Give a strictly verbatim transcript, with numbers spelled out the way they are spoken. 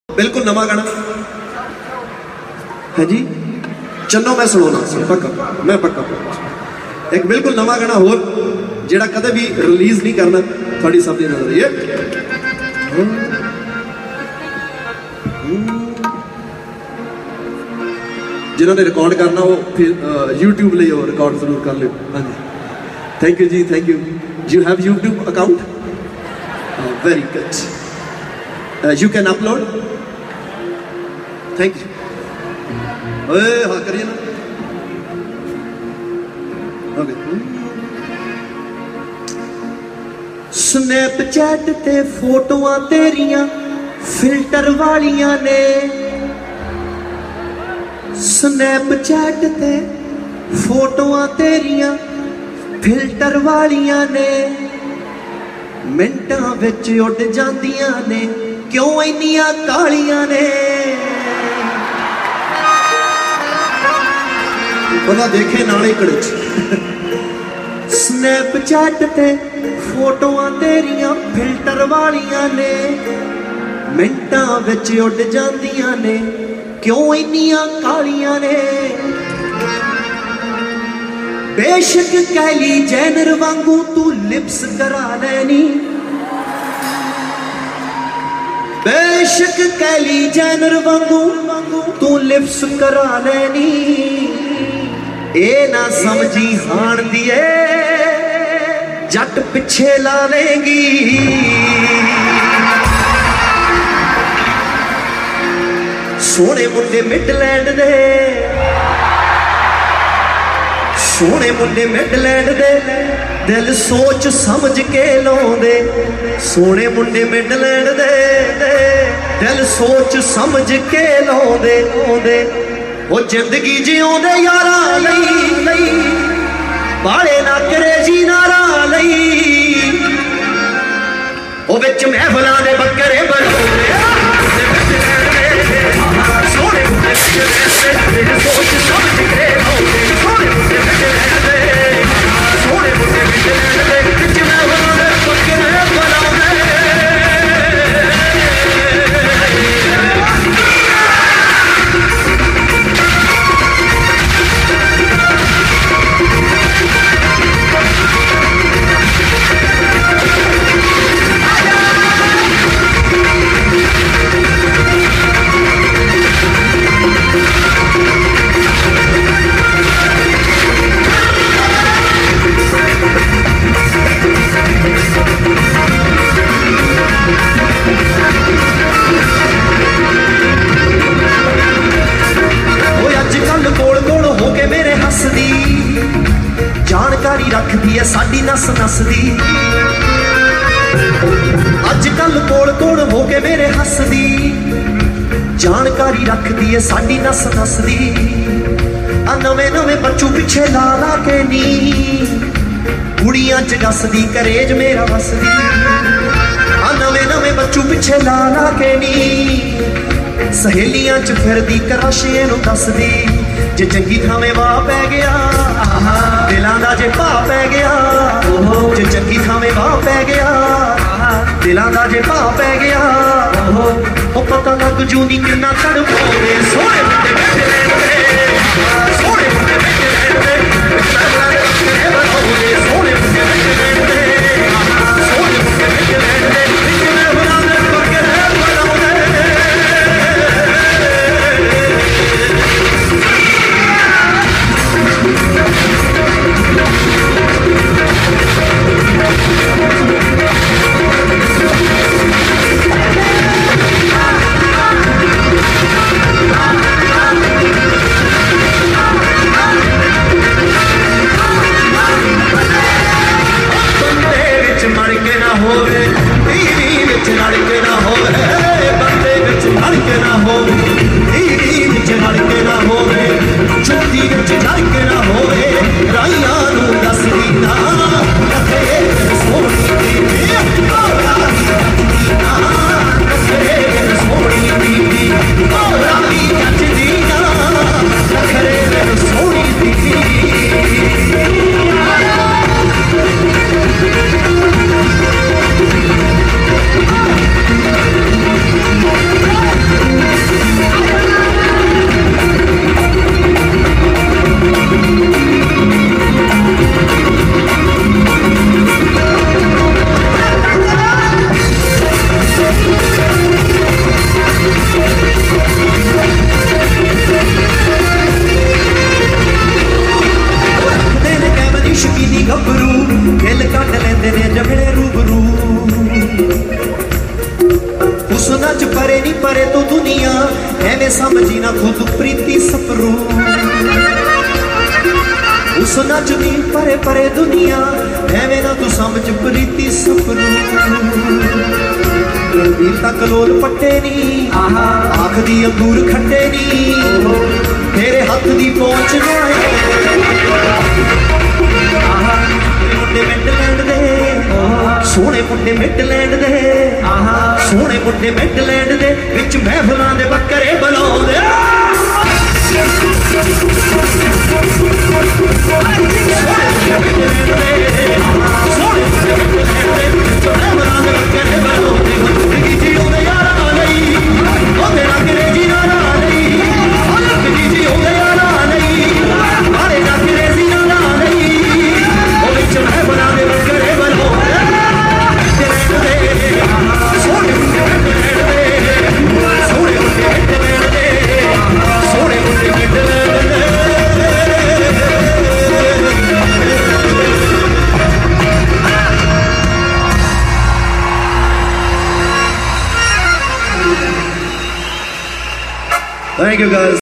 बिल्कुल नवा गाना है जी। चलो मैं सुनाना पक्का, मैं पक्का एक बिल्कुल नवा गाना होर जेड़ा कदे भी रिलीज नहीं करना थोड़ी सब दी नजर ये जिन्होंने रिकॉर्ड करना वो फिर यूट्यूब ले रिकॉर्ड जरूर कर लो। हाँ जी, थैंक यू जी, thank you. You have YouTube account? Very good, you can upload. Thank you. हाँ करिए ना। ओके। स्नैपचैट ते फोटोआं तेरियां फिल्टर वालियां ने, स्नैपचैट ते फोटोआं तेरियां फिल्टर वालियां ने, मिंटां विच उड़ जांदियां ने, क्यों इन्नियां कालियां ने। बंदा देखे नाले कड़े स्नैपचैट ते फोटोआं तेरियां फिल्टर वालियां ने, मिंटां विच उड़ जांदियां ने, क्यों इन्नियां कालियां ने। बेशक कैली जैनर वांगू तू लिप्स करा लैनी, बेशक कैली जैनर वांगू तू लिप्स करा लैनी, ए ना समझी हाण दिए जट पिछे ला लेंगी। सोने मुंडे मिडलैंड दे, सोने मुंडे मिडलैंड दे, दिल सोच समझ के लाउंदे। सोने मुंडे मिडलैंड दे, दिल सोच समझ के लाउंदे लाउंदे। वो जिंदगी जिउंदे यारा लई, बाले ना करेजी नारा लई, वो विच महफलां दे बकरे बनौंदे। सोने मुंडे दिल सोच समझ के लाउंदे। सोने मुंडे सोने मुंडे विच महफलां दे बकरे बनौंदे। जानकारी रखती है साडी नस नस दी, अजकल कोल कोल हो के मेरे हसदी, जानकारी रखती है साडी नस नस दी। आ नवे नवे बच्चू पिछे ला ला के नी, कुड़ियां च गसदी करेज मेरा वसदी। आ नवे नवे बच्चू पिछे ला ला के नी, सहेलियां च फिरदी कराशे नूं दसदी। जे चंगी थावे वाह पै गया, दिलां दा जे भा पै गया, जे चंगी थावे वाह पै गया, दिलां दा जे भा पै गया, ओ पता लग जूनी किन्ना तड़पाउंदे। सोहणे मुंडे बैठे लैंदे, सोहणे मुंडे बैठे लैंदे, सोहणे मुंडे बैठे लैंदे, सोहणे मुंडे बैठे लैंदे, विच महफलां दे बकरे बनौंदे। ਐਵੇਂ ਸਮਝੀ ਨਾ ਖੁਦ ਪ੍ਰੀਤੀ ਸਪਰੂ ਉਸ ਨੱਚਦੀ ਪਰੇ ਪਰੇ ਦੁਨੀਆ ਐਵੇਂ ਨਾ ਤੂੰ ਸਮਝ ਪ੍ਰੀਤੀ ਸਪਰੂ ਵੀਰ ਤੱਕ ਲੋਲ ਪੱਟੇ ਨੀ ਆਖਦੀ ਅੰਗੂਰ ਖੱਟੇ ਨੀ ਤੇਰੇ ਹੱਥ ਦੀ ਪਹੁੰਚ ਨਾ ਮੁੰਡੇ ਮਿਡਲੈਂਡ ਦੇ ਸੋਹਣੇ ਮੁੰਡੇ ਮਿਡਲੈਂਡ ਦੇ ਸੋਹਣੇ ਮੁੰਡੇ ਮਿਡਲੈਂਡ ਦੇ ਵਿੱਚ ਮਹਿਫਲਾਂ ਦੇ ਬੱਕਰੇ ਬੁਲਾਉਂਦੇ Thank you guys.